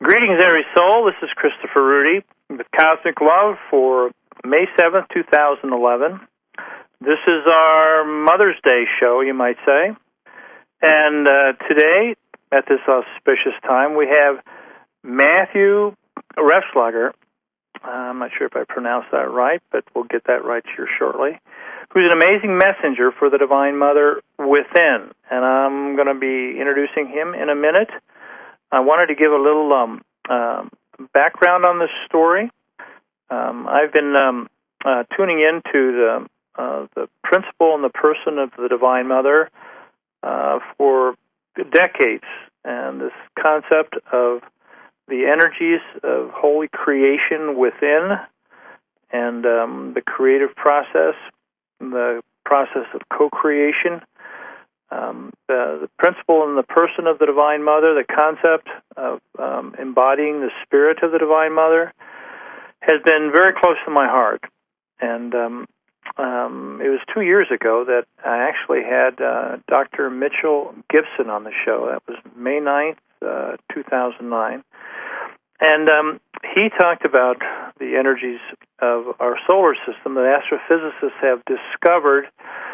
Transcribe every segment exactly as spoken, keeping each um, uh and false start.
Greetings, every soul. This is Christopher Rudy with Cosmic Love for May seventh, two thousand eleven. This is our Mother's Day show, you might say. And uh, today, at this auspicious time, we have Matthew Refslager. Uh, I'm not sure if I pronounced that right, but we'll get that right here shortly, who's an amazing messenger for the Divine Mother within. And I'm going to be introducing him in a minute. I wanted to give a little um, uh, background on this story. Um, I've been um, uh, tuning into the uh, the principle and the person of the Divine Mother uh, for decades, and this concept of the energies of holy creation within, and um, the creative process, the process of co-creation. Um, the, the principle and the person of the Divine Mother, the concept of um, embodying the spirit of the Divine Mother, has been very close to my heart. And um, um, it was two years ago that I actually had uh, Doctor Mitchell Gibson on the show. That was May ninth, uh, two thousand nine. And um, he talked about the energies of our solar system that astrophysicists have discovered.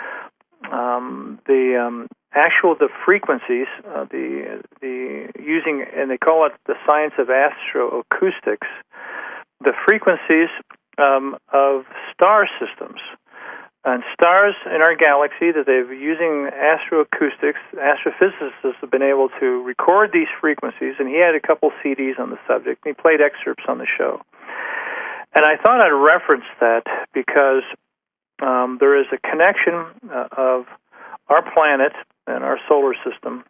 Um, the um, actual the frequencies, uh, the the using, and they call it the science of astroacoustics, the frequencies um, of star systems. And stars in our galaxy that they've using astroacoustics, astrophysicists have been able to record these frequencies, and he had a couple C Ds on the subject, and he played excerpts on the show. And I thought I'd reference that because Um, there is a connection uh, of our planet and our solar system,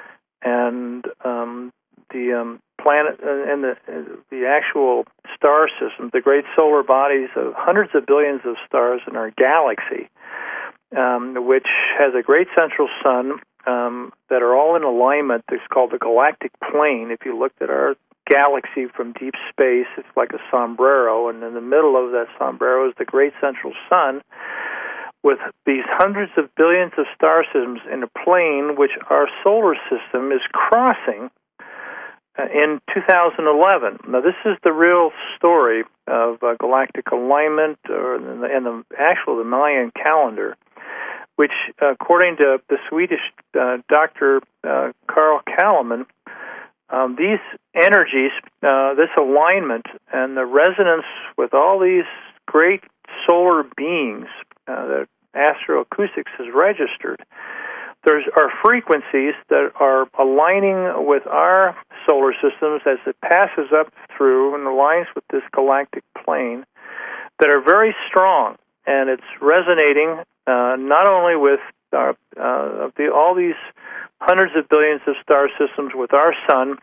and um, the um, planet uh, and the uh, the actual star system, the great solar bodies of hundreds of billions of stars in our galaxy, um, which has a great central sun um, that are all in alignment. It's called the galactic plane. If you looked at our galaxy from deep space, it's like a sombrero, and in the middle of that sombrero is the great central sun with these hundreds of billions of star systems in a plane which our solar system is crossing uh, in two thousand eleven. Now, this is the real story of uh, galactic alignment, or and the, and the actual the Mayan calendar, which, uh, according to the Swedish uh, Doctor uh, Carl Kalaman, Um, these energies, uh, this alignment, and the resonance with all these great solar beings uh, that astroacoustics has registered, there are frequencies that are aligning with our solar systems as it passes up through and aligns with this galactic plane that are very strong, and it's resonating uh, not only with our, uh, the, all these hundreds of billions of star systems with our sun,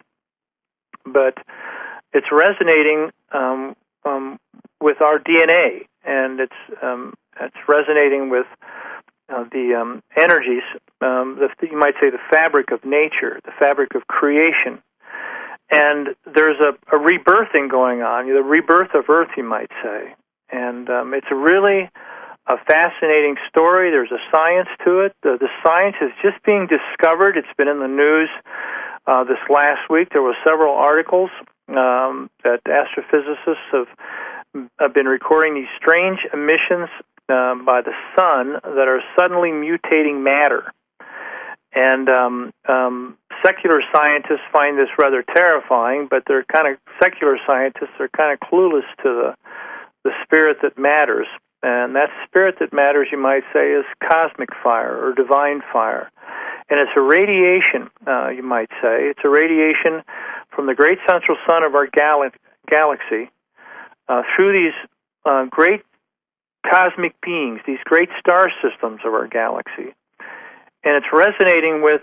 but it's resonating um, um, with our D N A, and it's um, it's resonating with uh, the um, energies, um, the, you might say the fabric of nature, the fabric of creation. And there's a, a rebirthing going on, the rebirth of Earth, you might say. And um, it's a really a fascinating story. There's a science to it. The, the science is just being discovered. It's been in the news uh, this last week. There were several articles um, that astrophysicists have, have been recording these strange emissions um, by the sun that are suddenly mutating matter. And um, um, secular scientists find this rather terrifying, but they're kind of secular scientists are kind of clueless to the the spirit that matters. And that spirit that matters, you might say, is cosmic fire or divine fire. And it's a radiation, uh, you might say. It's a radiation from the great central sun of our gal- galaxy uh, through these uh, great cosmic beings, these great star systems of our galaxy. And it's resonating with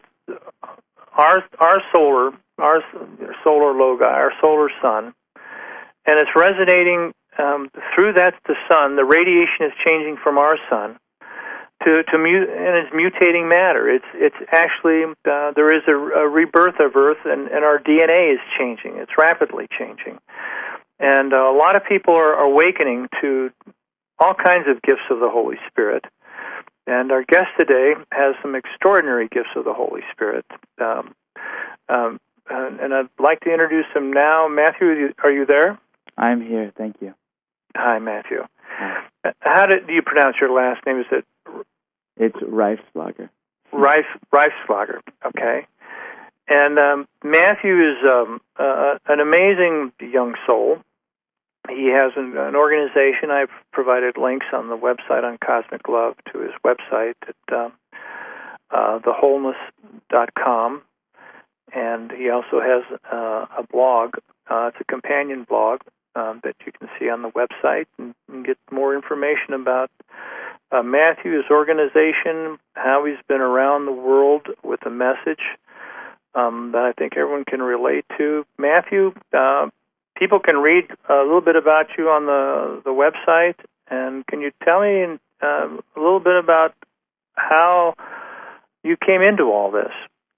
our our solar, our solar logi, our solar sun. And it's resonating Um, through that, the sun, the radiation is changing from our sun to to mute, and it's mutating matter. It's it's actually uh, there is a, a rebirth of Earth, and, and our D N A is changing. It's rapidly changing, and uh, a lot of people are awakening to all kinds of gifts of the Holy Spirit. And our guest today has some extraordinary gifts of the Holy Spirit. Um, um, uh, and I'd like to introduce him now. Matthew, are you there? I'm here. Thank you. Hi, Matthew. Hi. How did, do you pronounce your last name? Is it? It's Reifslager. Reif, Reifslager. Okay. And um, Matthew is um, uh, an amazing young soul. He has an, an organization. I've provided links on the website on Cosmic Love to his website at uh, uh, the wholeness dot com. And he also has uh, a blog. Uh, it's a companion blog um, that you can see on the website and, and get more information about uh, Matthew, his organization, how he's been around the world with a message um, that I think everyone can relate to. Matthew, uh, people can read a little bit about you on the, the website. And can you tell me uh, a little bit about how you came into all this?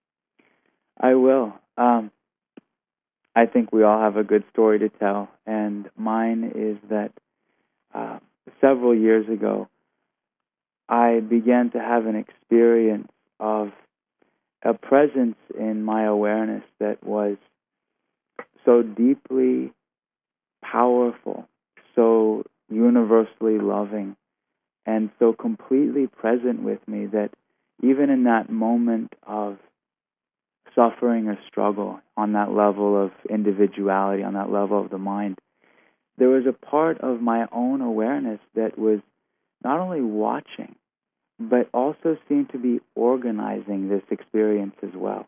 I will. Um, I think we all have a good story to tell, and mine is that uh, several years ago, I began to have an experience of a presence in my awareness that was so deeply powerful, so universally loving, and so completely present with me that even in that moment of suffering or struggle on that level of individuality, on that level of the mind, there was a part of my own awareness that was not only watching, but also seemed to be organizing this experience as well.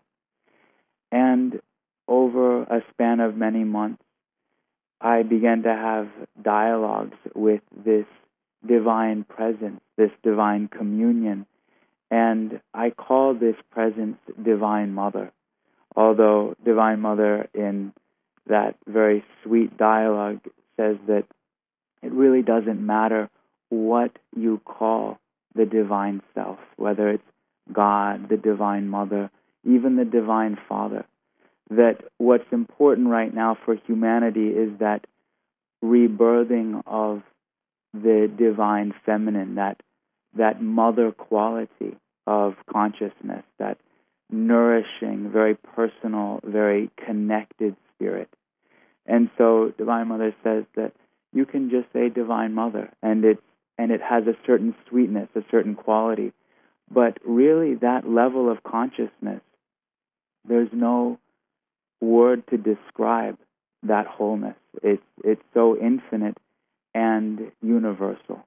And over a span of many months, I began to have dialogues with this divine presence, this divine communion, and I call this presence Divine Mother, although Divine Mother in that very sweet dialogue says that it really doesn't matter what you call the Divine Self, whether it's God, the Divine Mother, even the Divine Father, that what's important right now for humanity is that rebirthing of the Divine Feminine, that that mother quality of consciousness, that nourishing, very personal, very connected spirit. And so Divine Mother says that you can just say Divine Mother, and it's and it has a certain sweetness, a certain quality. But really that level of consciousness, there's no word to describe that wholeness. It's it's so infinite and universal.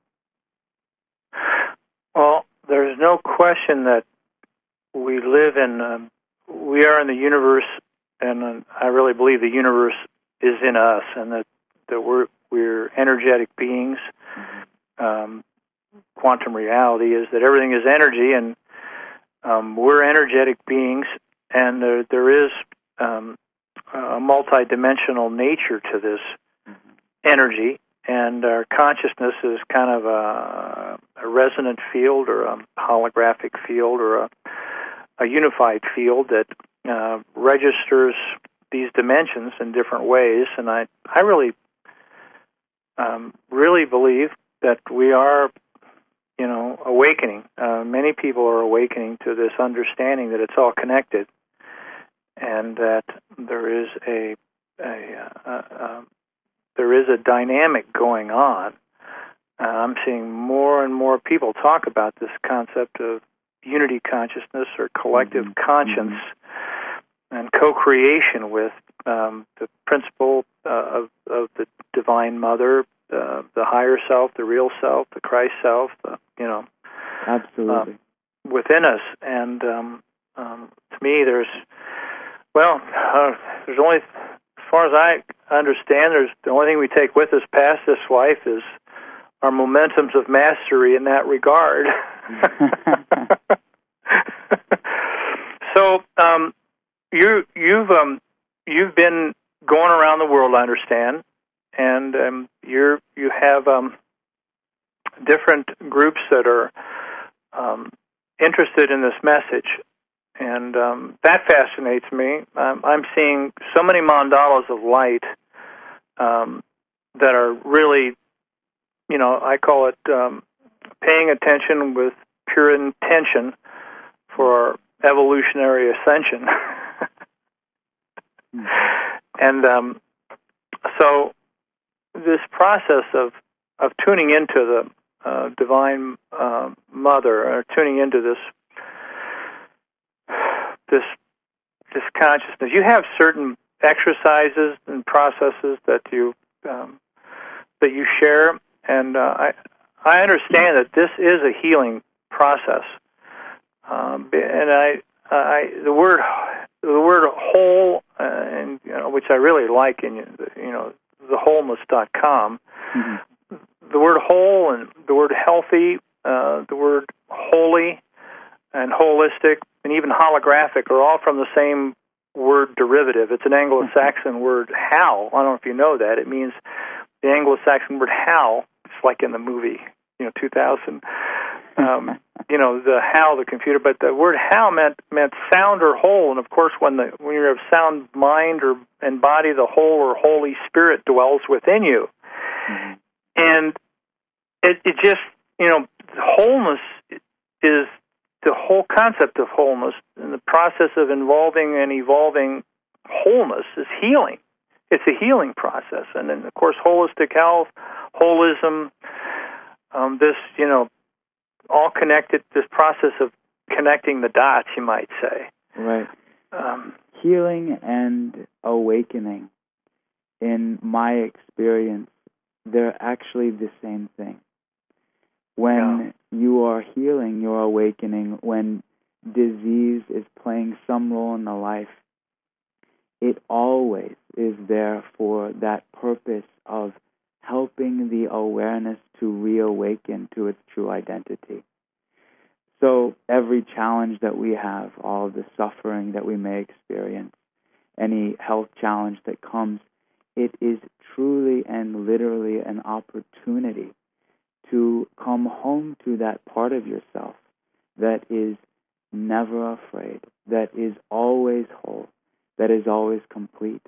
Well, there's no question that we live in, um, we are in the universe, and uh, I really believe the universe is in us, and that, that we're we're energetic beings. Um, quantum reality is that everything is energy, and um, we're energetic beings, and there, there is um, a multidimensional nature to this energy. And our consciousness is kind of a, a resonant field or a holographic field or a, a unified field that uh, registers these dimensions in different ways. And I, I really, um, really believe that we are, you know, awakening. Uh, many people are awakening to this understanding that it's all connected, and that there is a, a, a, a there is a dynamic going on. Uh, I'm seeing more and more people talk about this concept of unity consciousness or collective mm-hmm. conscience mm-hmm. and co-creation with um, the principle uh, of, of the Divine Mother, uh, the higher self, the real self, the Christ self, the, you know, absolutely uh, within us. And um, um, to me, there's well, uh, there's only. As far as I understand, there's the only thing we take with us past this life is our momentums of mastery in that regard. So um, you you've um, you've been going around the world, I understand, and um, you're you have um, different groups that are um, interested in this message. And um, that fascinates me. Um, I'm seeing so many mandalas of light um, that are really, you know, I call it um, paying attention with pure intention for our evolutionary ascension. Mm. And um, so this process of, of tuning into the uh, Divine uh, Mother, or tuning into this this this consciousness, you have certain exercises and processes that you um, that you share, and uh, I I understand that this is a healing process, um, and I I the word the word whole, uh, and you know, which I really like in you know the wholeness dot com. Mm-hmm. The word whole and the word healthy, uh, the word holy and holistic, and even holographic are all from the same word derivative. It's an Anglo-Saxon word, hal. I don't know if you know that. It means the Anglo-Saxon word hal. It's like in the movie, you know, two thousand. Um, you know, the hal, the computer, but the word hal meant meant sound or whole. And of course, when the when you're of sound mind or and body, the whole or Holy Spirit dwells within you. Mm-hmm. And it, it just, you know, wholeness is the whole concept of wholeness, and the process of involving and evolving wholeness is healing. It's a healing process. And then, of course, holistic health, holism, um, this, you know, all connected, this process of connecting the dots, you might say. Right. Um, Healing and awakening, in my experience, they're actually the same thing. When yeah. you are healing, you're awakening. When disease is playing some role in the life, it always is there for that purpose of helping the awareness to reawaken to its true identity. So every challenge that we have, all of the suffering that we may experience, any health challenge that comes, it is truly and literally an opportunity to come home to that part of yourself that is never afraid, that is always whole, that is always complete.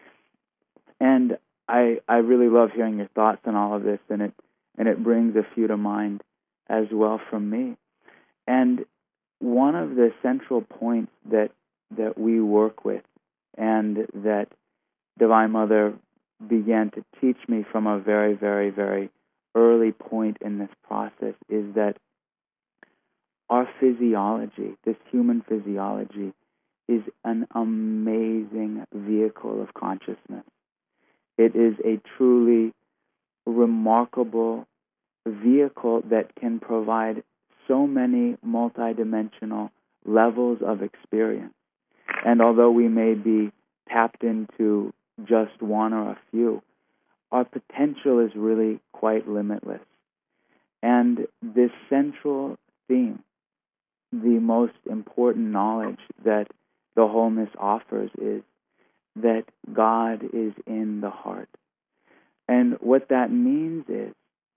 And I I really love hearing your thoughts on all of this, and it and it brings a few to mind as well from me. And one of the central points that that we work with, and that Divine Mother began to teach me from a very, very, very early point in this process, is that our physiology, this human physiology, is an amazing vehicle of consciousness. It is a truly remarkable vehicle that can provide so many multidimensional levels of experience. And although we may be tapped into just one or a few, our potential is really quite limitless. And this central theme, the most important knowledge that the wholeness offers, is that God is in the heart. And what that means is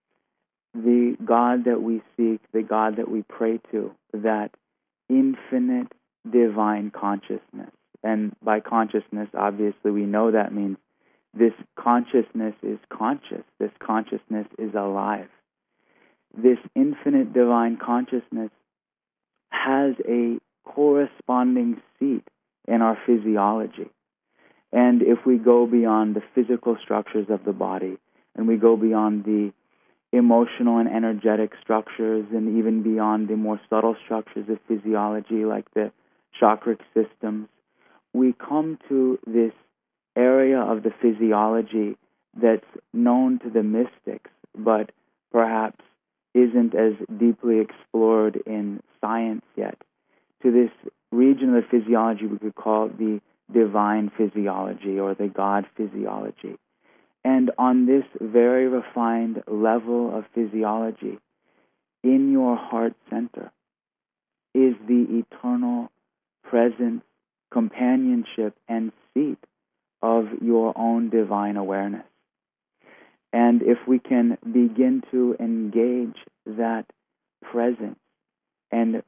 the God that we seek, the God that we pray to, that infinite divine consciousness. And by consciousness, obviously, we know that means this consciousness is conscious. This consciousness is alive. This infinite divine consciousness has a corresponding seat in our physiology. And if we go beyond the physical structures of the body, and we go beyond the emotional and energetic structures, and even beyond the more subtle structures of physiology like the chakric systems, we come to this area of the physiology that's known to the mystics, but perhaps isn't as deeply explored in science yet, to this region of the physiology we could call the divine physiology or the God physiology. And on this very refined level of physiology, in your heart center, is the eternal presence, companionship, and seat of your own divine awareness. And if we can begin to engage that presence and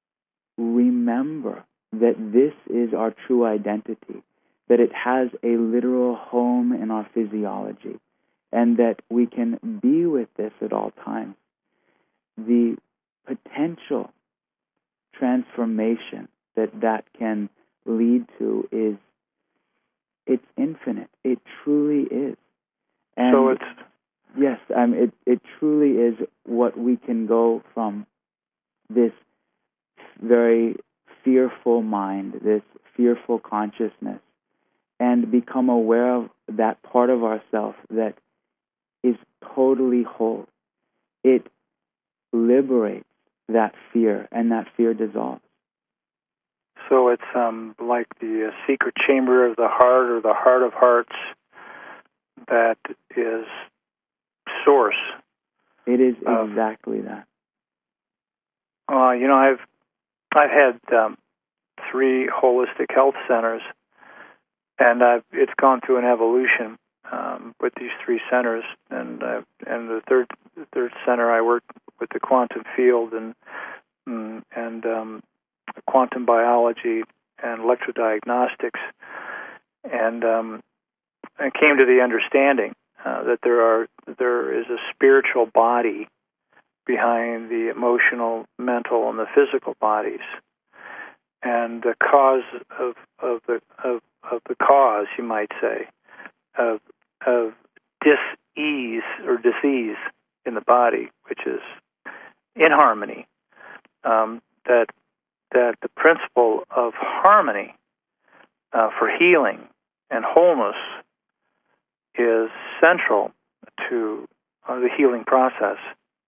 remember that this is our true identity, that it has a literal home in our physiology, and that we can be with this at all times, the potential transformation that that can lead to is it's infinite. It truly is. And so it's yes, I mean, it it truly is what we can go from this very fearful mind, this fearful consciousness, and become aware of that part of ourself that is totally whole. It liberates that fear, and that fear dissolves. So it's um, like the uh, secret chamber of the heart, or the heart of hearts, that is source. It is of, exactly that. Uh, you know, I've I've had um, three holistic health centers, and I've, it's gone through an evolution um, with these three centers. And uh, and the third the third center, I worked with the quantum field and mm, and um, quantum biology and electrodiagnostics, and um, I came to the understanding uh, that there are there is a spiritual body behind the emotional, mental, and the physical bodies, and the cause of of the of, of the cause, you might say, of of dis-ease or disease in the body, which is inharmony. Um, that that the principle of harmony uh, for healing and wholeness is central to uh, the healing process.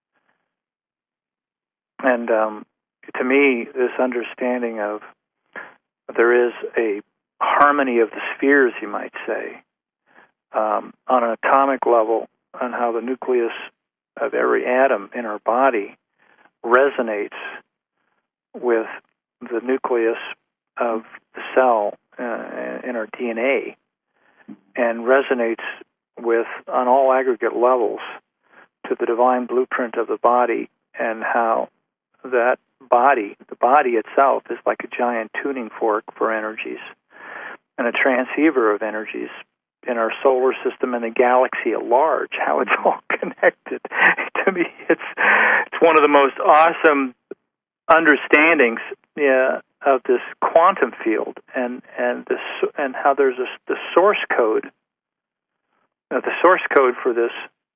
And um, to me, this understanding of there is a harmony of the spheres, you might say, um, on an atomic level, on how the nucleus of every atom in our body resonates with the nucleus of the cell uh, in our D N A, and resonates with, on all aggregate levels, to the divine blueprint of the body, and how that body, the body itself, is like a giant tuning fork for energies and a transceiver of energies in our solar system and the galaxy at large, how it's all connected. To me, it's it's one of the most awesome understandings yeah, of this quantum field, and and this and how there's a, the source code, uh, the source code for this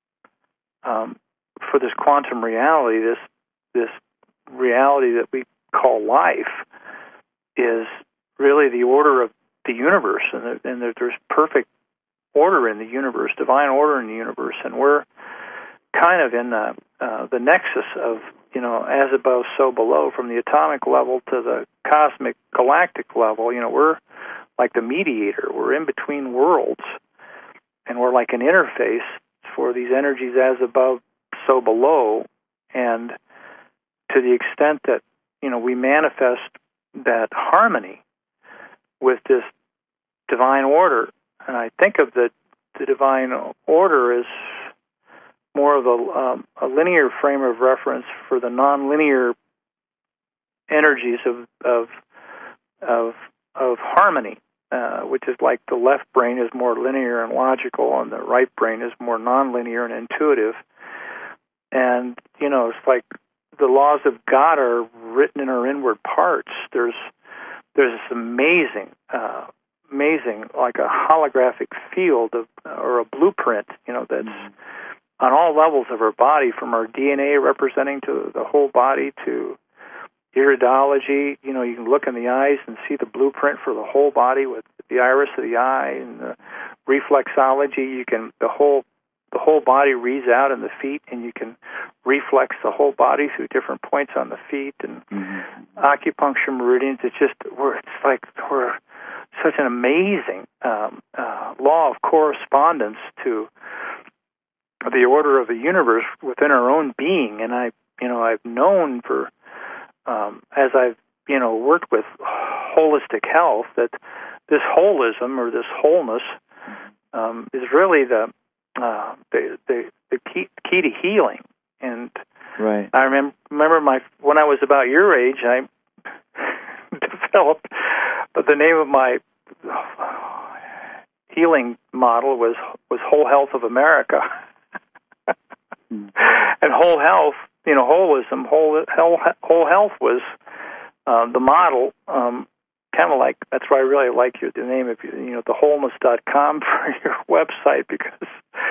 um, for this quantum reality, this this reality that we call life, is really the order of the universe, and, the, and the, there's perfect order in the universe, divine order in the universe, and we're kind of in the uh, the nexus of, you know, as above, so below, from the atomic level to the cosmic galactic level. You know, we're like the mediator. We're in between worlds, and we're like an interface for these energies as above, so below. And to the extent that, you know, we manifest that harmony with this divine order, and I think of the, the divine order as more of a, um, a linear frame of reference for the nonlinear energies of of of, of harmony, uh, which is like the left brain is more linear and logical, and the right brain is more nonlinear and intuitive. And, you know, it's like the laws of God are written in our inward parts. There's there's this amazing, uh, amazing, like a holographic field of, or a blueprint, you know, that's mm-hmm. on all levels of our body, from our D N A representing to the whole body to iridology. You know, you can look in the eyes and see the blueprint for the whole body with the iris of the eye, and the reflexology. You can the whole the whole body reads out in the feet, and you can reflex the whole body through different points on the feet, and mm-hmm. acupuncture meridians. It's just we're it's like we're such an amazing um, uh, law of correspondence to the order of the universe within our own being. And I, you know, I've known for um, as I've you know worked with holistic health that this holism, or this wholeness, um, is really the uh, the, the the key key to healing. And right. I remember remember my when I was about your age, I developed, but the name of my healing model was was Whole Health of America. And whole health, you know, holism, whole whole, whole health was uh, the model um, kind of like, that's why I really like your, the name of your, you know, the wholeness dot com for your website, because,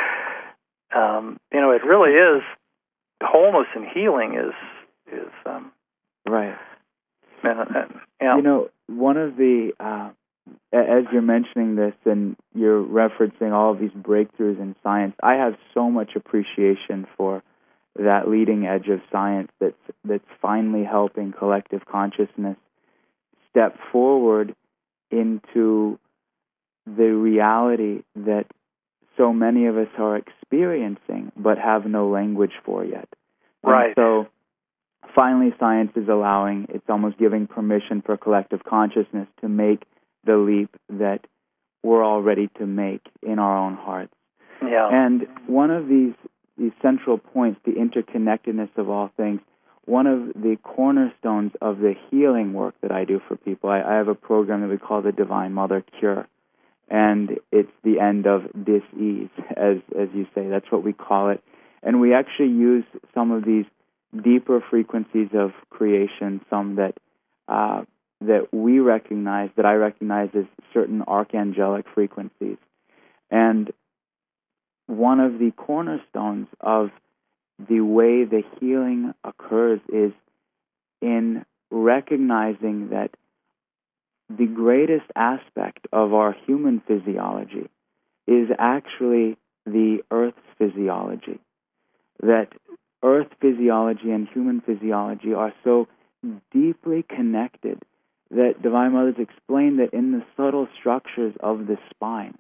um, you know, it really is, wholeness and healing is, is, um, right. And, and, yeah. You know, one of the, uh, as you're mentioning this and you're referencing all of these breakthroughs in science, I have so much appreciation for that leading edge of science that's that's finally helping collective consciousness step forward into the reality that so many of us are experiencing but have no language for yet. Right. And so finally science is allowing, it's almost giving permission for collective consciousness to make the leap that we're all ready to make in our own hearts. Yeah. And one of these these central points, the interconnectedness of all things, one of the cornerstones of the healing work that I do for people, I, I have a program that we call the Divine Mother Cure, and it's the end of dis-ease, as as you say. That's what we call it. And we actually use some of these deeper frequencies of creation, some that uh, that we recognize, that I recognize as certain archangelic frequencies. And one of the cornerstones of the way the healing occurs is in recognizing that the greatest aspect of our human physiology is actually the Earth's physiology. That Earth physiology and human physiology are so deeply connected that Divine Mothers explained that in the subtle structures of the spine,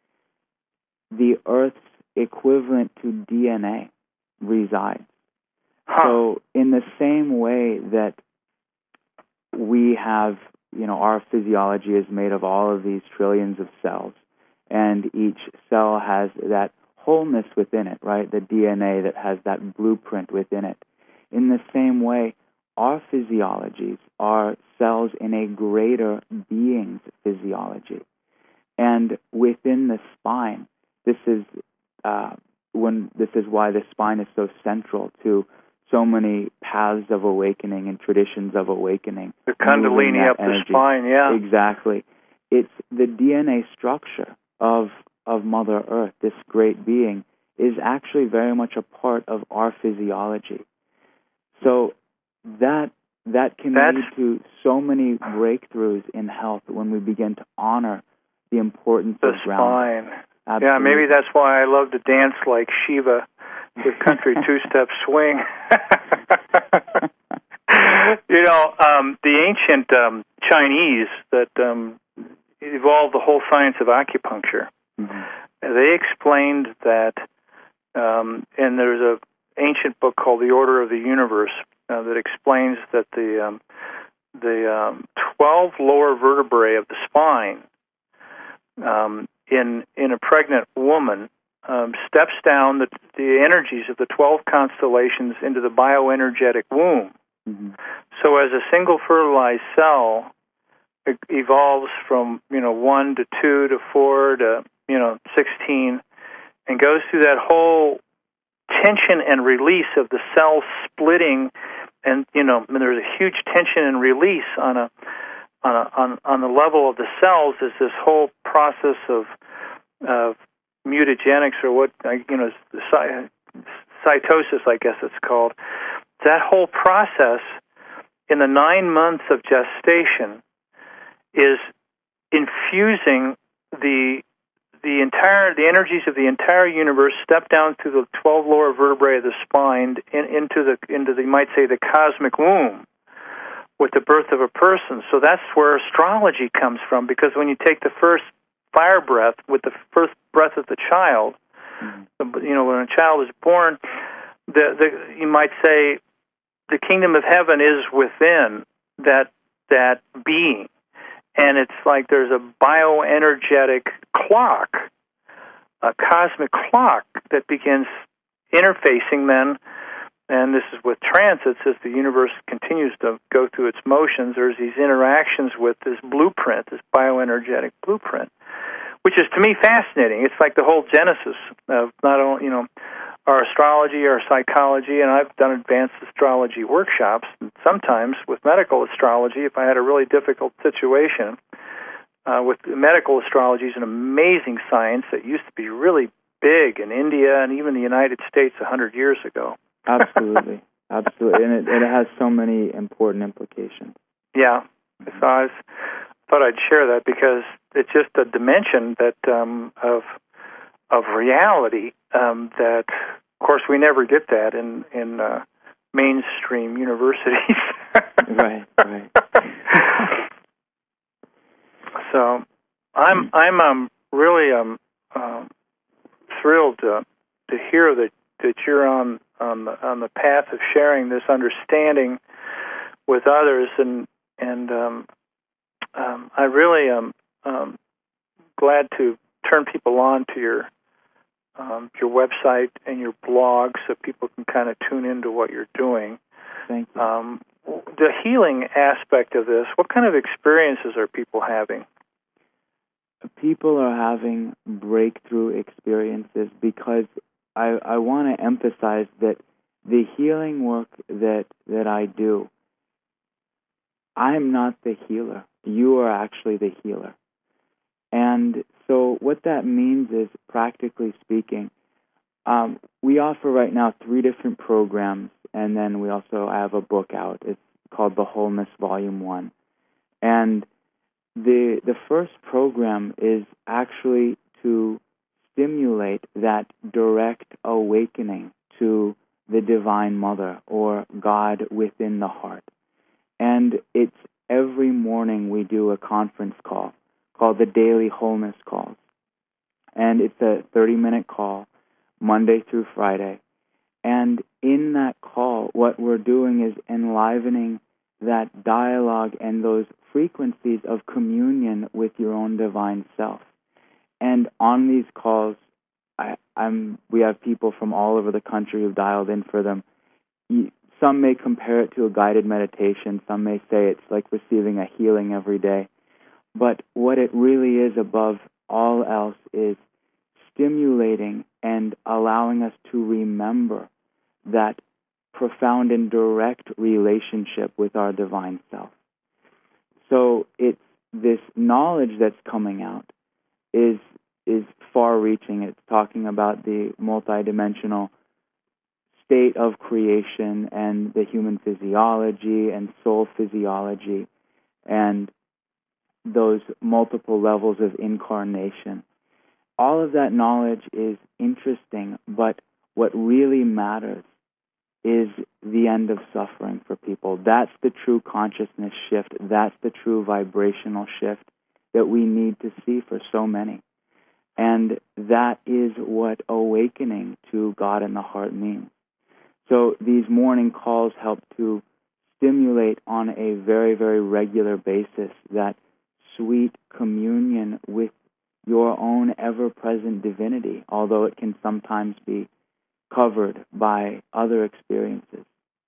the Earth's equivalent to D N A resides. Huh. So in the same way that we have, you know, our physiology is made of all of these trillions of cells, and each cell has that wholeness within it, right? The D N A that has that blueprint within it. In the same way, our physiologies are cells in a greater being's physiology. And within the spine, this is uh, when this is why the spine is so central to so many paths of awakening and traditions of awakening. The Kundalini up energy. The spine, yeah. Exactly. It's the D N A structure of of Mother Earth, this great being, is actually very much a part of our physiology. So that that can That's, lead to so many breakthroughs in health when we begin to honor the importance the of ground. spine. Absolutely. Yeah, maybe that's why I love to dance like Shiva, the country two-step swing. You know, um, the ancient um, Chinese that um, evolved the whole science of acupuncture, mm-hmm. they explained that, um, and there's an ancient book called The Order of the Universe uh, that explains that the um, the um, twelve lower vertebrae of the spine um, in in a pregnant woman um, steps down the, the energies of the twelve constellations into the bioenergetic womb. Mm-hmm. So as a single fertilized cell it evolves from, you know, one to two to four to, you know, sixteen, and goes through that whole tension and release of the cell splitting, and, you know, there's a huge tension and release on a on a, on on the level of the cells. Is this whole process of of mutagenics, or what, you know, cytosis, I guess it's called. That whole process in the nine months of gestation is infusing the the entire the energies of the entire universe step down through the twelve lower vertebrae of the spine in, into the into the you might say the cosmic womb with the birth of a person. So that's where astrology comes from, because when you take the first fire breath with the first breath of the child, mm-hmm. you know, when a child is born, the the you might say the kingdom of heaven is within that that being. And it's like there's a bioenergetic clock, a cosmic clock that begins interfacing then, and this is with transits, as the universe continues to go through its motions, there's these interactions with this blueprint, this bioenergetic blueprint, which is, to me, fascinating. It's like the whole genesis of not only, you know, our astrology, our psychology, and I've done advanced astrology workshops. And sometimes with medical astrology, if I had a really difficult situation, uh, with medical astrology is an amazing science that used to be really big in India and even the United States a hundred years ago. Absolutely, absolutely, and it, it has so many important implications. Yeah, so I was, thought I'd share that because it's just a dimension that um, of of reality um, that, of course, we never get that in in uh, mainstream universities. Right, right. So, I'm I'm um, really um, um, thrilled to to hear that, that you're on on the on the path of sharing this understanding with others, and and um, um, I really am um, glad to turn people on to your um, your website and your blog so people can kind of tune into what you're doing. Thank you. Um, the healing aspect of this, what kind of experiences are people having? People are having breakthrough experiences because I, I want to emphasize that the healing work that that I do, I'm not the healer. You are actually the healer. And so what that means is, practically speaking, um, we offer right now three different programs, and then we also have a book out. It's called The Wholeness Volume one. And the the first program is actually to stimulate that direct awakening to the Divine Mother, or God within the heart. And it's every morning we do a conference call called the Daily Wholeness Calls. And it's a thirty-minute call, Monday through Friday. And in that call, what we're doing is enlivening that dialogue and those frequencies of communion with your own divine self. And on these calls, I, I'm, we have people from all over the country who've dialed in for them. Some may compare it to a guided meditation. Some may say it's like receiving a healing every day. But what it really is above all else is stimulating and allowing us to remember that profound and direct relationship with our divine self. So it's this knowledge that's coming out is is far-reaching. It's talking about the multidimensional state of creation and the human physiology and soul physiology and those multiple levels of incarnation. All of that knowledge is interesting, but what really matters is the end of suffering for people. That's the true consciousness shift. That's the true vibrational shift that we need to see for so many. And that is what awakening to God in the heart means. So these morning calls help to stimulate on a very, very regular basis that sweet communion with your own ever-present divinity, although it can sometimes be covered by other experiences.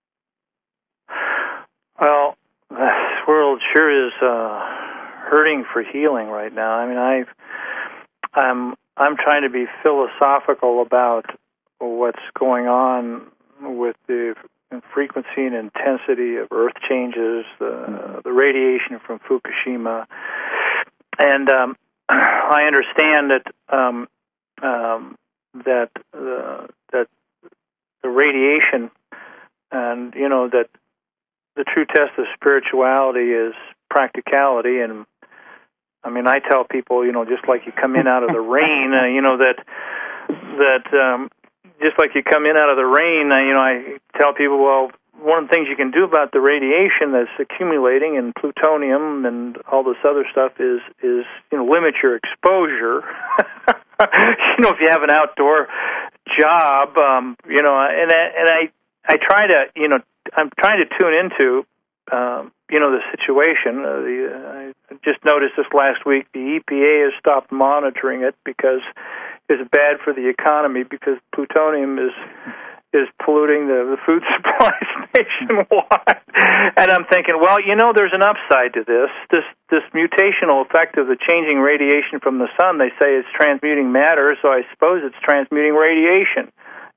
Well, this world sure is uh, hurting for healing right now. I mean, I've, I'm I'm trying to be philosophical about what's going on with the frequency and intensity of Earth changes, the the radiation from Fukushima, and um, I understand that um, um, that uh, that the radiation, and you know that the true test of spirituality is practicality. And I mean, I tell people, you know, just like you come in out of the rain, uh, you know that that um, just like you come in out of the rain, uh, you know, I tell people, well, one of the things you can do about the radiation that's accumulating in plutonium and all this other stuff is, is you know, limit your exposure. You know, if you have an outdoor job, um, you know, and I, and I, I try to, you know, I'm trying to tune into, um, you know, the situation. Uh, the, uh, I just noticed this last week, the E P A has stopped monitoring it because it's bad for the economy because plutonium is is polluting the, the food supplies nationwide. And I'm thinking, well, you know, there's an upside to this. This this mutational effect of the changing radiation from the sun, they say it's transmuting matter, so I suppose it's transmuting radiation.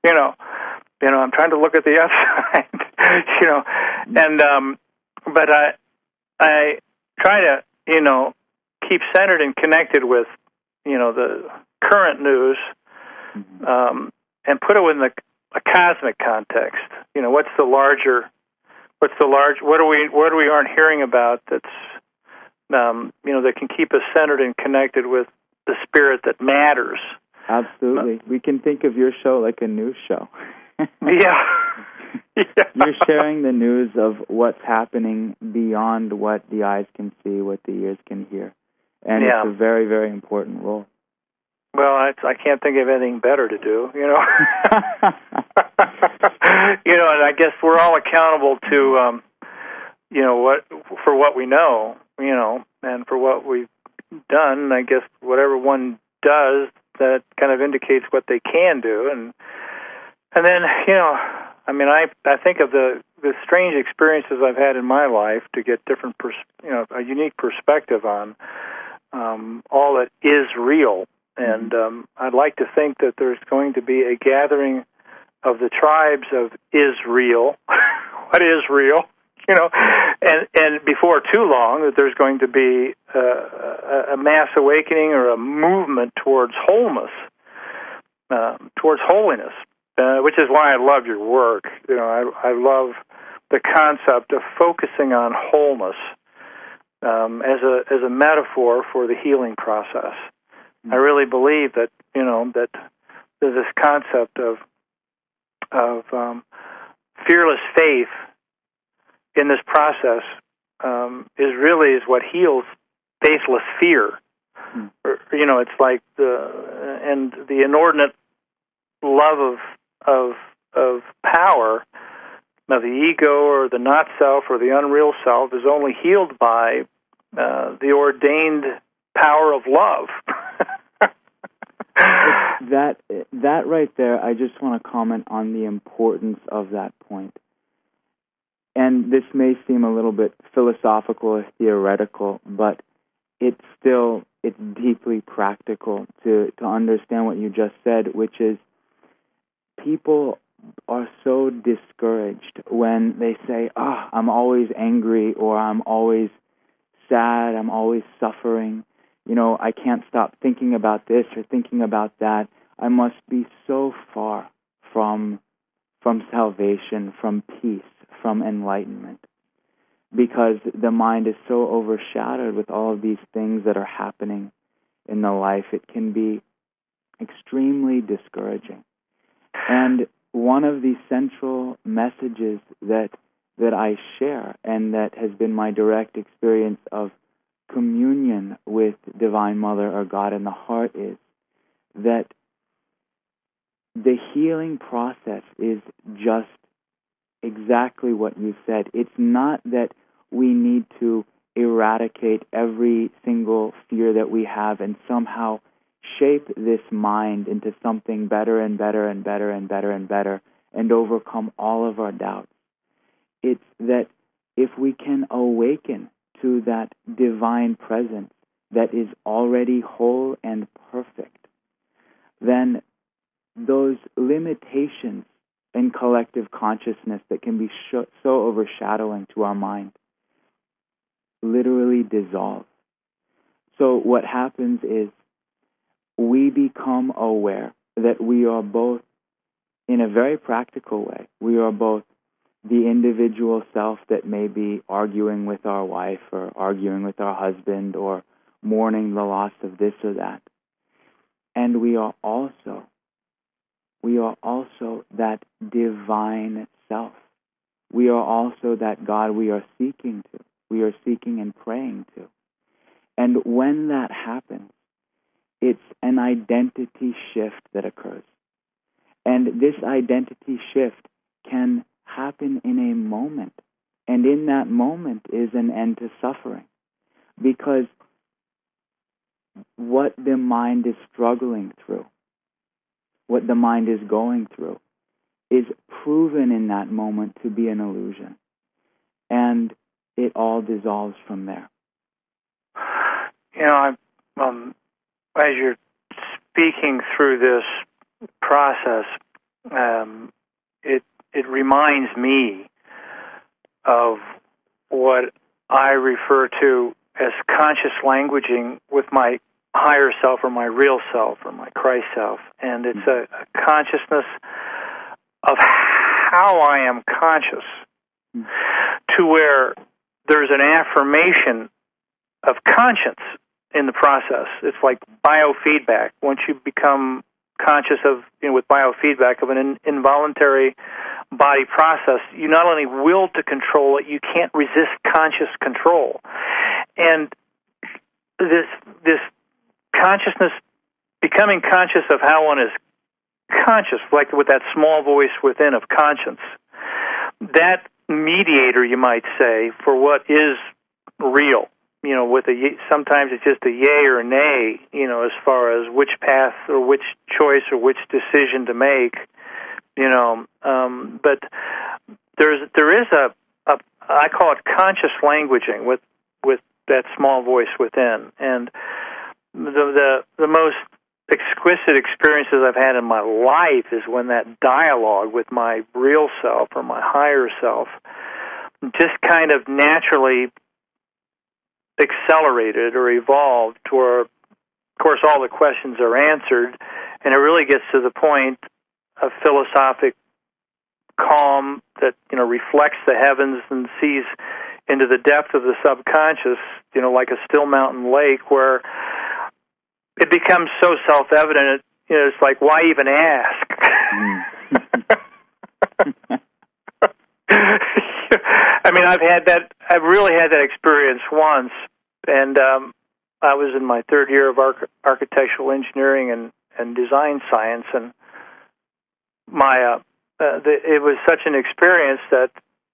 you know, you know, I'm trying to look at the outside, you know, and um, but I I try to, you know, keep centered and connected with, you know, the current news, um, and put it in the a cosmic context. You know, what's the larger, what's the large, what are we, what are we aren't hearing about that's, um, you know, that can keep us centered and connected with the spirit that matters. Absolutely. We can think of your show like a news show. Yeah. Yeah. You're sharing the news of what's happening beyond what the eyes can see, what the ears can hear. And yeah. it's a very, very important role. Well, I, I can't think of anything better to do, you know. You know, and I guess we're all accountable to, um, you know, what for what we know, you know, and for what we've done. And I guess whatever one does, that kind of indicates what they can do. And and then, you know, I mean, I I think of the, the strange experiences I've had in my life to get different, pers- you know, a unique perspective on um, all that is real. And um, I'd like to think that there's going to be a gathering of the tribes of Israel. What is real? You know, and and before too long, that there's going to be uh, a, a mass awakening or a movement towards wholeness, uh, towards holiness, uh, which is why I love your work. You know, I, I love the concept of focusing on wholeness um, as a as a metaphor for the healing process. I really believe that, you know, that there's this concept of of um, fearless faith in this process um, is really is what heals faithless fear. Hmm. Or, you know, it's like the and the inordinate love of of of power of the ego or the not self or the unreal self is only healed by uh, the ordained power of love. that that right there, I just want to comment on the importance of that point. And this may seem a little bit philosophical or theoretical, but it's still it's deeply practical to, to understand what you just said, which is people are so discouraged when they say, "Ah, oh, I'm always angry," or "I'm always sad, I'm always suffering. You know, I can't stop thinking about this or thinking about that. I must be so far from from salvation, from peace, from enlightenment." Because the mind is so overshadowed with all of these things that are happening in the life, it can be extremely discouraging. And one of the central messages that that I share, and that has been my direct experience of communion with Divine Mother or God in the heart, is that the healing process is just exactly what you said. It's not that we need to eradicate every single fear that we have and somehow shape this mind into something better and better and better and better and better and overcome all of our doubts. It's that if we can awaken to that divine presence that is already whole and perfect, then those limitations in collective consciousness that can be sh- so overshadowing to our mind literally dissolve. So what happens is we become aware that we are both, in a very practical way, we are both the individual self that may be arguing with our wife or arguing with our husband or mourning the loss of this or that. And we are also, we are also that divine self. We are also that God we are seeking to. We are seeking and praying to. And when that happens, it's an identity shift that occurs. And this identity shift can happen in a moment. And in that moment is an end to suffering. Because what the mind is struggling through, what the mind is going through, is proven in that moment to be an illusion. And it all dissolves from there. You know, I'm, um, as you're speaking through this process, um, it it reminds me of what I refer to as conscious languaging with my higher self or my real self or my Christ self. And it's a, a consciousness of how I am conscious to where there's an affirmation of conscience in the process. It's like biofeedback. Once you become conscious of, you know, with biofeedback of an in, involuntary body process, you not only will to control it, you can't resist conscious control. And this this consciousness, becoming conscious of how one is conscious, like with that small voice within of conscience, that mediator, you might say, for what is real. You know, with a sometimes it's just a yay or a nay, you know, as far as which path or which choice or which decision to make, you know. Um, but there's there is a, a I call it conscious languaging with with that small voice within, and the the the most exquisite experiences I've had in my life is when that dialogue with my real self or my higher self just kind of naturally accelerated or evolved to where, of course, all the questions are answered, and it really gets to the point of philosophic calm that, you know, reflects the heavens and sees into the depth of the subconscious, you know, like a still mountain lake, where it becomes so self-evident, it, you know, it's like, why even ask? I mean, I've had that, I've really had that experience once, and um, I was in my third year of arch- architectural engineering and, and design science, and my uh, uh, the, it was such an experience that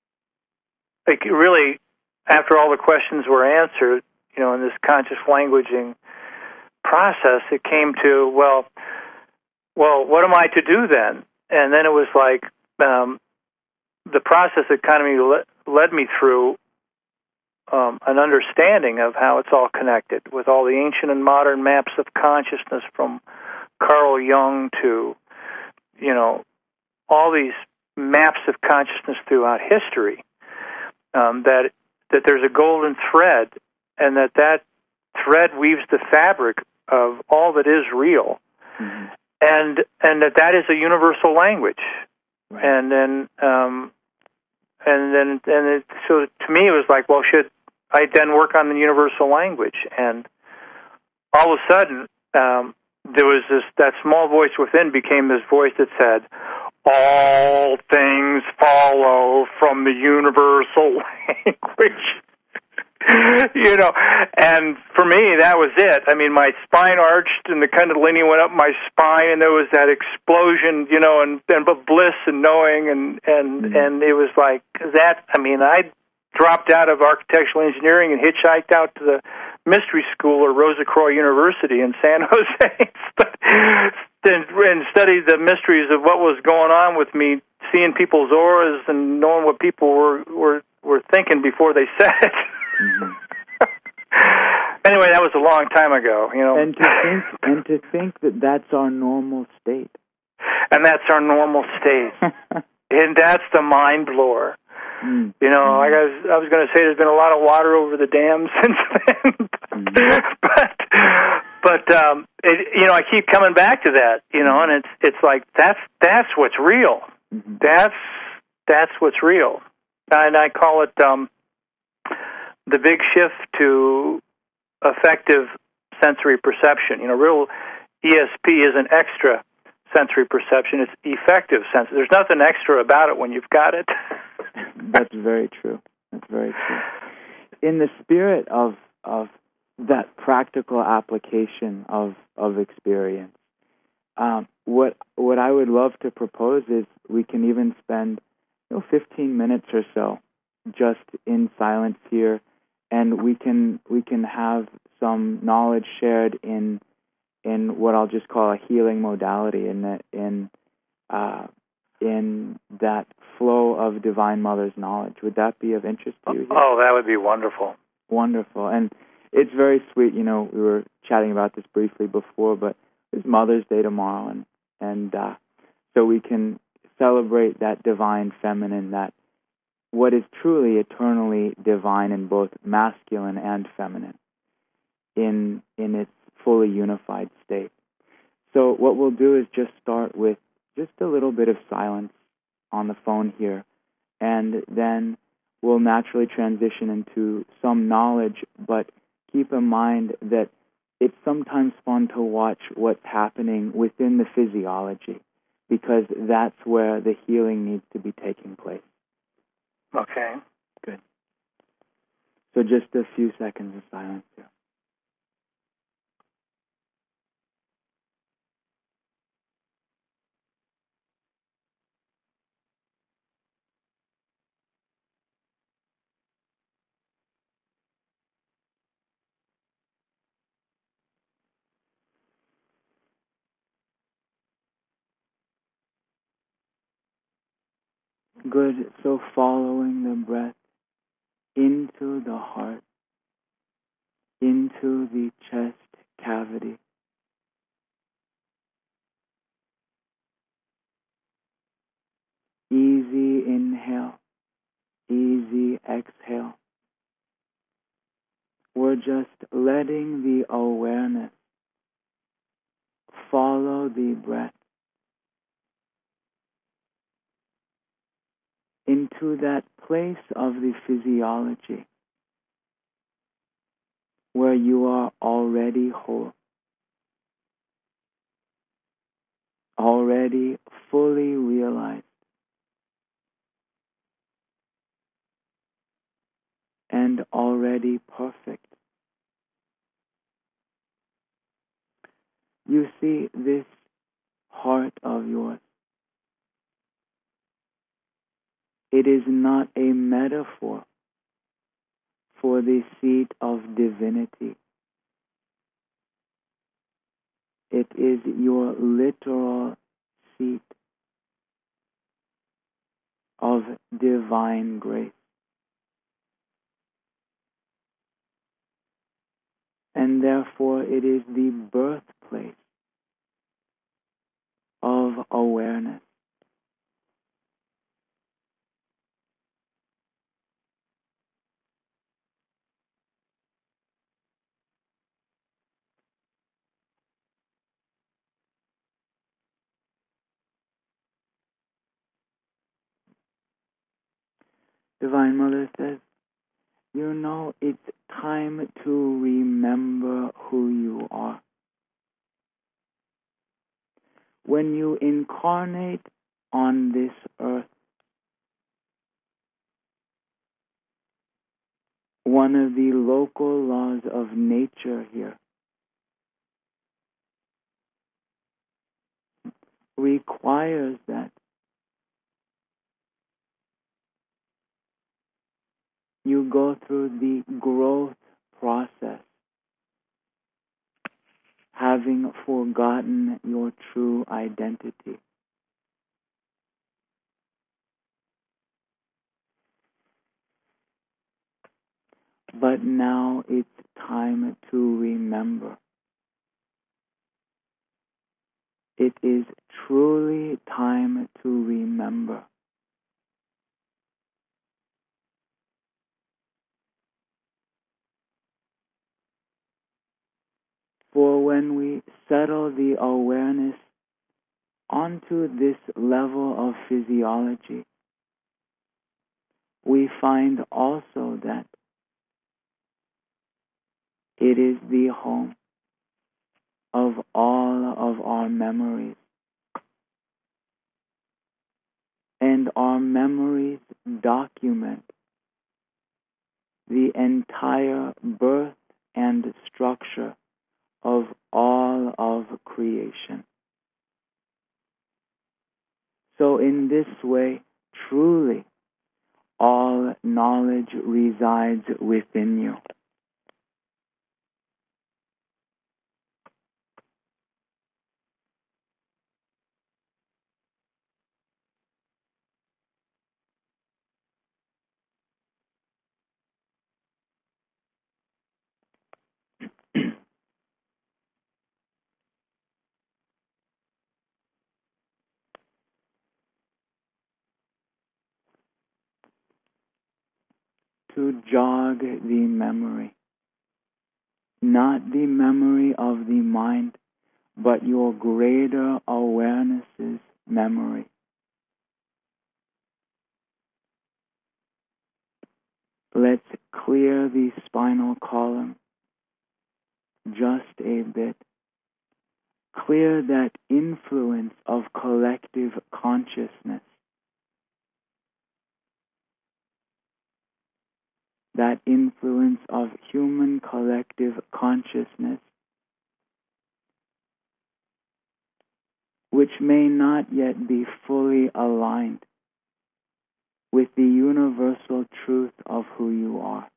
it really, after all the questions were answered, you know, in this conscious languaging process, it came to, well, well, what am I to do then? And then it was like um, the process that kind of le- led me through um, an understanding of how it's all connected with all the ancient and modern maps of consciousness, from Carl Jung to, you know, all these maps of consciousness throughout history. Um, that that there's a golden thread, and that that thread weaves the fabric of all that is real, mm-hmm. and and that that is a universal language, right. and then um, and then and it, so to me it was like, well, should I then work on the universal language? And all of a sudden, um, there was this that small voice within became this voice that said, all things follow from the universal language. You know, and for me, that was it. I mean, my spine arched and the kundalini went up my spine, and there was that explosion, you know, and, and but bliss and knowing, and, and, mm-hmm. and it was like that. I mean, I dropped out of architectural engineering and hitchhiked out to the mystery school or Rosacroix University in San Jose and, and studied the mysteries of what was going on with me, seeing people's auras and knowing what people were were, were thinking before they said it. Mm-hmm. Anyway, that was a long time ago, you know. And to think, and to think that that's our normal state. And that's our normal state. And that's the mind blower. Mm. You know, mm. like I was, I was going to say, there's been a lot of water over the dam since then. Mm. but, but um, it, you know, I keep coming back to that. You know, and it's it's like that's that's what's real. Mm-hmm. That's that's what's real, and I call it um, the big shift to effective sensory perception. You know, real E S P isn't extra sensory perception; it's effective sense. There's nothing extra about it when you've got it. That's very true. That's very true. In the spirit of of that practical application of of experience, um, what what I would love to propose is we can even spend, you know, fifteen minutes or so just in silence here, and we can we can have some knowledge shared in in what I'll just call a healing modality, in that in uh, in that flow of Divine Mother's knowledge. Would that be of interest to you? Oh, that would be wonderful. Wonderful. And it's very sweet. You know, we were chatting about this briefly before, but it's Mother's Day tomorrow, and and uh, so we can celebrate that divine feminine, that what is truly eternally divine in both masculine and feminine, in in its fully unified state. So what we'll do is just start with just a little bit of silence on the phone here, and then we'll naturally transition into some knowledge, but keep in mind that it's sometimes fun to watch what's happening within the physiology, because that's where the healing needs to be taking place. Okay. Good. So just a few seconds of silence here. Good. So following the breath into the heart, into the chest cavity. Easy inhale, easy exhale. We're just letting the awareness follow the breath into that place of the physiology where you are already whole, already fully realized, and already perfect. You see, this heart of yours, it is not a metaphor for the seat of divinity. It is your literal seat of divine grace. And therefore it is the birthplace of awareness. Divine Mother says, you know, it's time to remember who you are. When you incarnate on this earth, one of the local laws of nature here requires that you go through the growth process, having forgotten your true identity. But now it's time to remember. It is truly time to remember. For when we settle the awareness onto this level of physiology, we find also that it is the home of all of our memories. And our memories document the entire birth and structure of all of creation. So in this way, truly, all knowledge resides within you. to jog the memory, not the memory of the mind, but your greater awareness's memory. Let's clear the spinal column just a bit. Clear that influence of collective consciousness. That influence of human collective consciousness, which may not yet be fully aligned with the universal truth of who you are.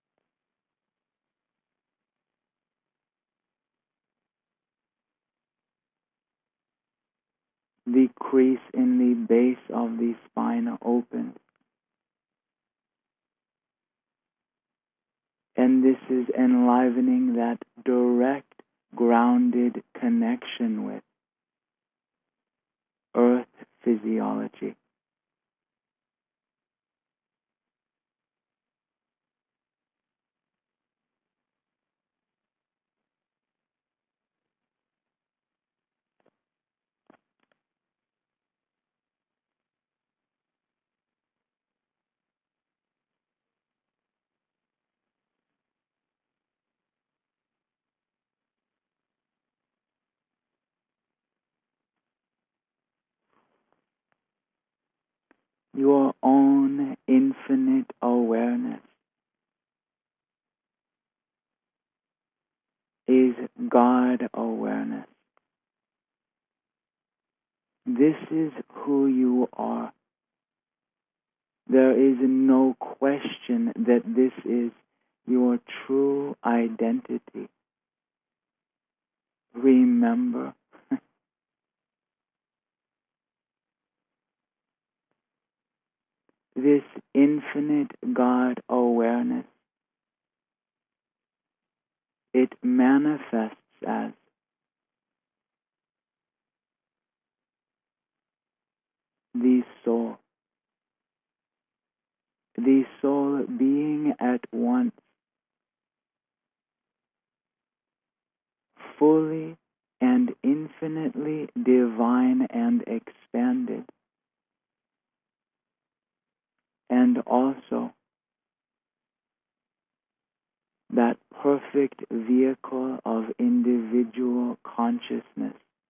The crease in the base of the spine opens. And this is enlivening that direct, grounded connection with earth physiology. Your own infinite awareness is God awareness. This is who you are. There is no question that this is your true identity. Remember, this infinite God awareness, it manifests as the soul. The soul being at once fully and infinitely divine and expanded, and also that perfect vehicle of individual consciousness.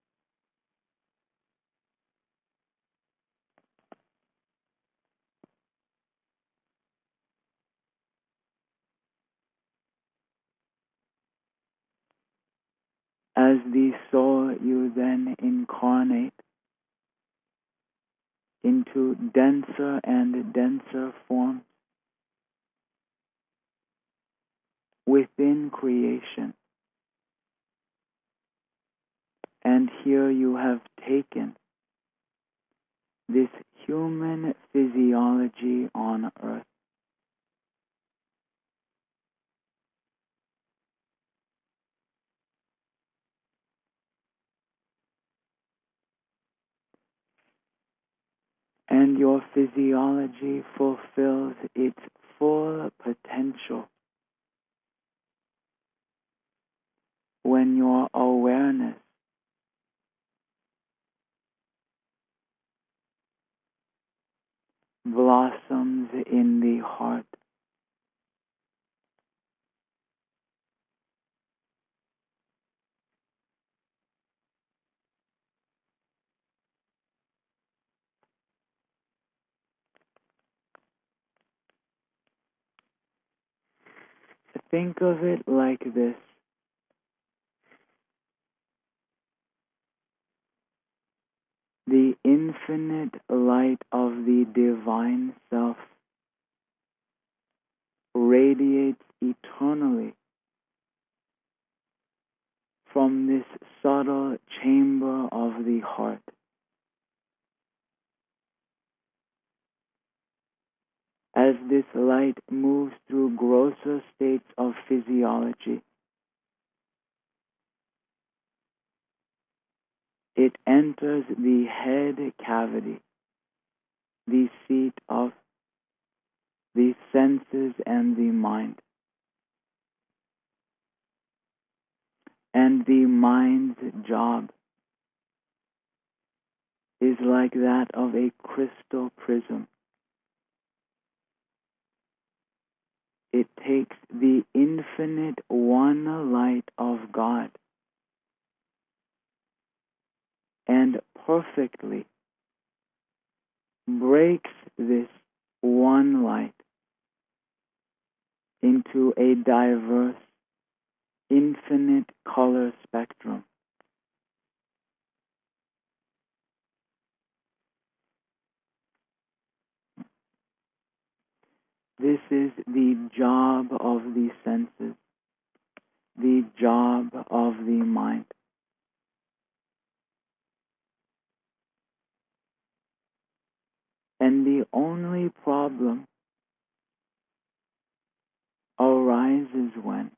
As the soul, you then incarnate into denser and denser forms within creation. And here you have taken this human physiology on earth. And your physiology fulfills its full potential when your awareness blossoms in the heart. Think of it like this. The infinite light of the divine self radiates eternally from this subtle chamber of the heart. As this light moves through grosser states of physiology, it enters the head cavity, the seat of the senses and the mind. And the mind's job is like that of a crystal prism. It takes the infinite one light of God and perfectly breaks this one light into a diverse, infinite color spectrum. This is the job of the senses, the job of the mind. And the only problem arises when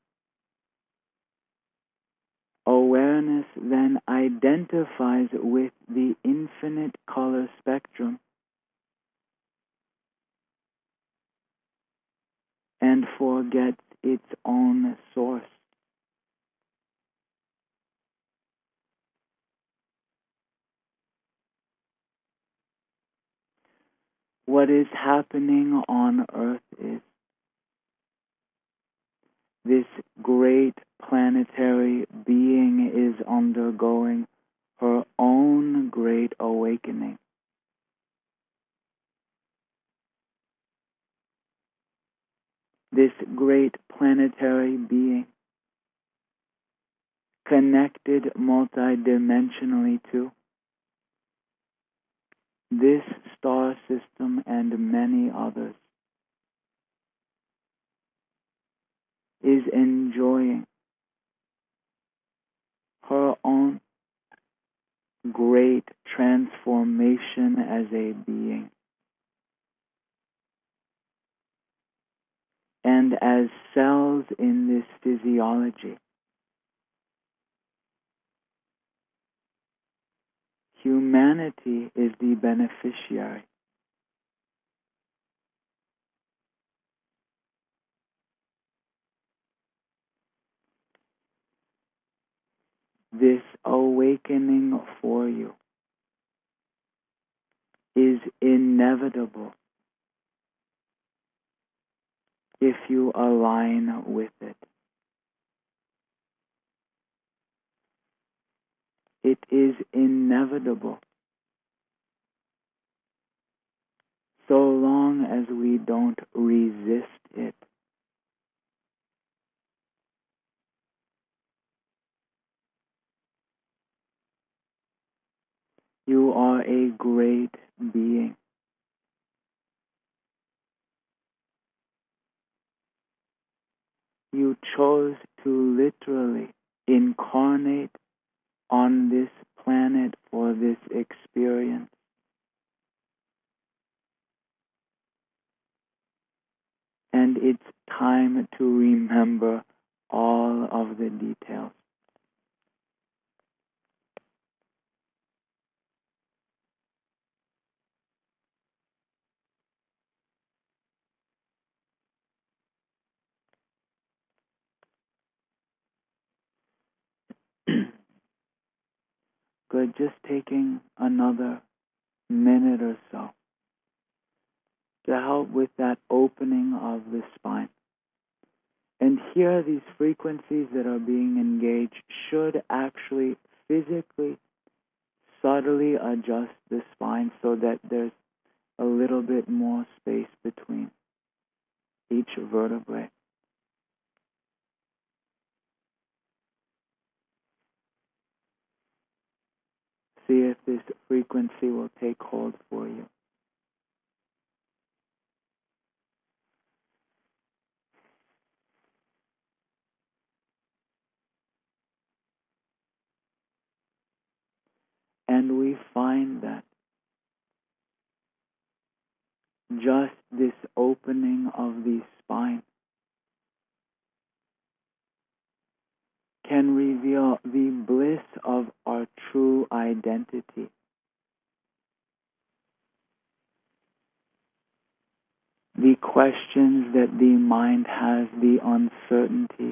awareness then identifies with the infinite color spectrum and forgets its own source. What is happening on earth is this great planetary being is undergoing her own great awakening. This great planetary being, connected multidimensionally to this star system and many others, is enjoying her own great transformation as a being. And as cells in this physiology, humanity is the beneficiary. This awakening for you is inevitable if you align with it. It is inevitable so long as we don't resist it. You are a great being. You chose to literally incarnate on this planet for this experience. And it's time to remember all of the details. Good, just taking another minute or so to help with that opening of the spine. And here, these frequencies that are being engaged should actually physically, subtly adjust the spine so that there's a little bit more space between each vertebrae. See if this frequency will take hold for you. And we find that just this opening of the spine can reveal the bliss of our true identity. the questions that the mind has, the uncertainties,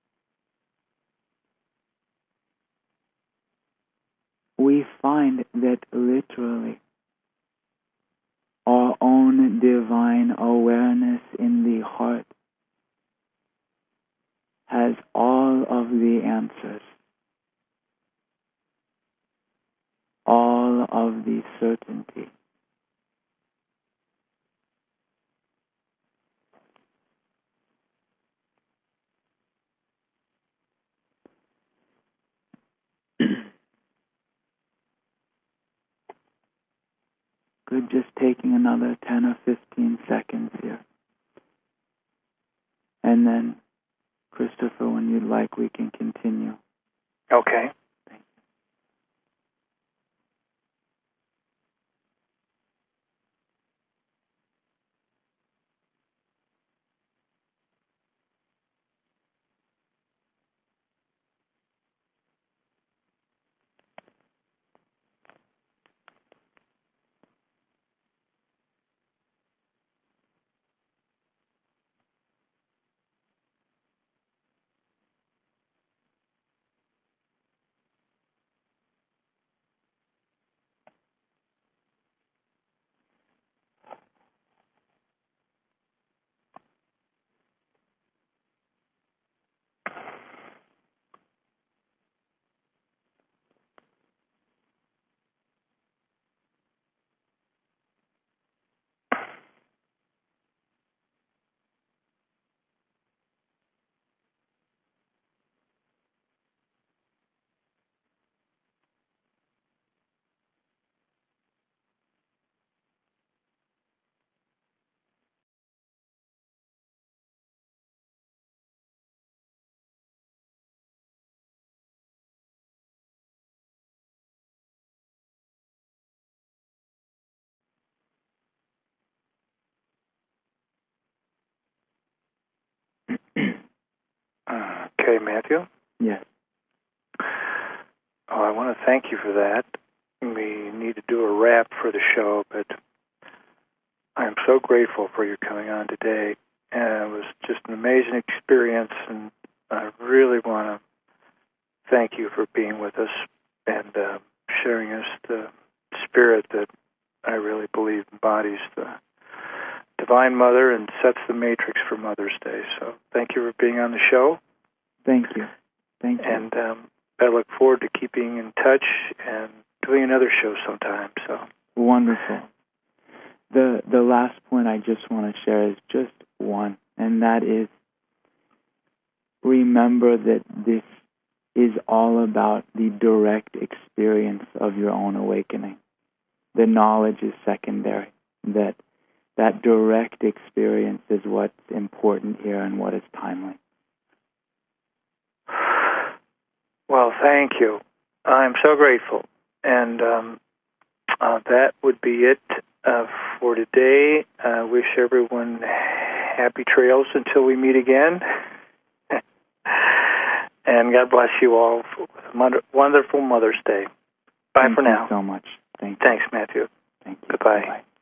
we find that literally our own divine awareness in the heart has all of the answers, all of the certainty. Good, just taking another ten or fifteen seconds here. And then, Christopher, when you'd like, we can continue. Okay. Thank Okay, Matthew. Yes. Oh, I want to thank you for that. We need to do a wrap for the show, but I'm so grateful for your coming on today. And it was just an amazing experience, and I really want to thank you for being with us and uh, sharing us the spirit that I really believe embodies the Divine Mother and sets the matrix for Mother's Day. So thank you for being on the show. Thank you. Thank you. And um, I look forward to keeping in touch and doing another show sometime. So wonderful. The the last point I just want to share is just one, and that is remember that this is all about the direct experience of your own awakening. The knowledge is secondary. That that direct experience is what's important here and what is timely. Well, thank you. I'm so grateful. And um, uh, that would be it uh, for today. I uh, wish everyone happy trails until we meet again. And God bless you all for a wonderful Mother's Day. Bye Thank for now. Thank you so much. Thank you. Thanks, Matthew. Thank you. Goodbye. Bye-bye.